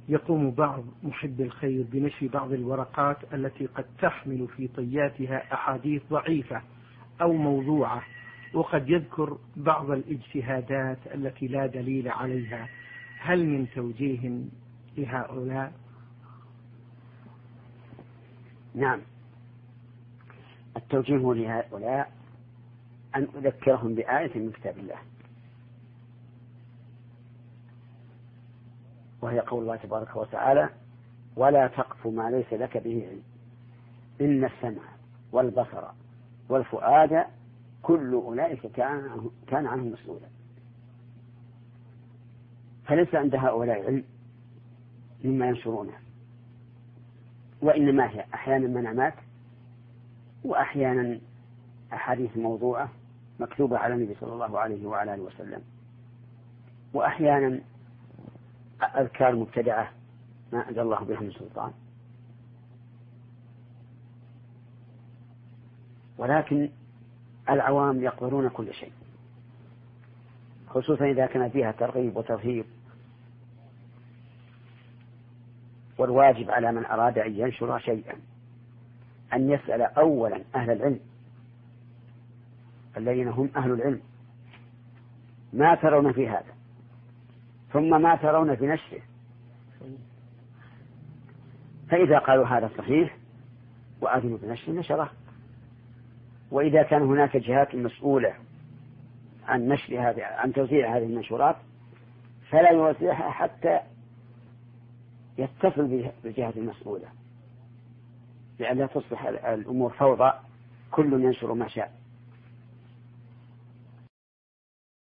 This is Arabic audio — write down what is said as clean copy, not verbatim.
يقوم بعض محب الخير بنشر بعض الورقات التي قد تحمل في طياتها أحاديث ضعيفة أو موضوعة، وقد يذكر بعض الاجتهادات التي لا دليل عليها. هل من توجيه لهؤلاء؟ نعم، التوجيه لهؤلاء أن أذكرهم بآية من كتاب الله، وهي قول الله تبارك وتعالى: ولا تقف ما ليس لك به علم إن السمع والبصر والفؤاد كل أولئك كان عنه مسؤولا. فليس عند هؤلاء علم مما ينشرونه، وإنما هي أحيانا منامات، وأحيانا أحاديث موضوعة مكتوبة على النبي صلى الله عليه وعلى آله وسلم، وأحيانا أذكار مبتدعة ما أنزل الله بها من سلطان. ولكن العوام يقبلون كل شيء، خصوصا إذا كان فيها ترغيب وترهيب. والواجب على من أراد أن ينشر شيئا أن يسأل أولا أهل العلم الذين هم أهل العلم ما ترون في هذا، ثم ما ترون في نشره، فإذا قالوا هذا صحيح وأذنوا بنشر نشره. وإذا كان هناك جهات مسؤولة عن نشر هذه عن توزيع هذه المنشورات فلا يوزعها حتى يتصل بالجهة المسؤولة، لئلا تصبح الأمور فوضى كل ينشر ما شاء.